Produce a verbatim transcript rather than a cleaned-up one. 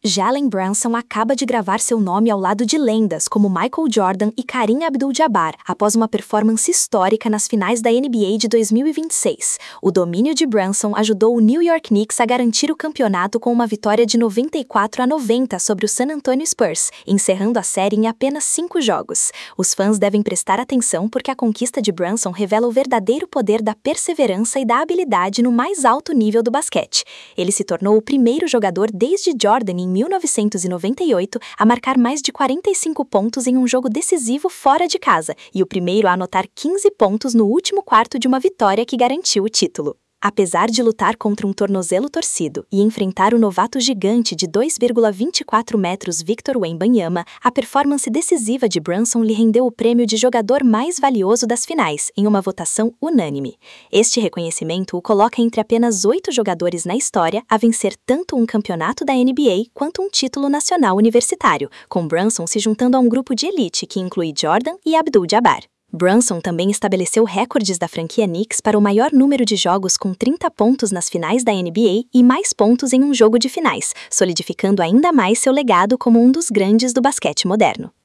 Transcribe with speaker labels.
Speaker 1: Jalen Brunson acaba de gravar seu nome ao lado de lendas como Michael Jordan e Kareem Abdul-Jabbar, após uma performance histórica nas finais da N B A de dois mil e vinte e seis. O domínio de Brunson ajudou o New York Knicks a garantir o campeonato com uma vitória de noventa e quatro a noventa sobre o San Antonio Spurs, encerrando a série em apenas cinco jogos. Os fãs devem prestar atenção porque a conquista de Brunson revela o verdadeiro poder da perseverança e da habilidade no mais alto nível do basquete. Ele se tornou o primeiro jogador desde Jordan em mil novecentos e noventa e oito a marcar mais de quarenta e cinco pontos em um jogo decisivo fora de casa e o primeiro a anotar quinze pontos no último quarto de uma vitória que garantiu o título. Apesar de lutar contra um tornozelo torcido e enfrentar o novato gigante de dois vírgula vinte e quatro metros Victor Wembanyama, a performance decisiva de Brunson lhe rendeu o prêmio de jogador mais valioso das finais, em uma votação unânime. Este reconhecimento o coloca entre apenas oito jogadores na história a vencer tanto um campeonato da N B A quanto um título nacional universitário, com Brunson se juntando a um grupo de elite que inclui Jordan e Abdul-Jabbar. Brunson também estabeleceu recordes da franquia Knicks para o maior número de jogos com trinta pontos nas finais da N B A e mais pontos em um jogo de finais, solidificando ainda mais seu legado como um dos grandes do basquete moderno.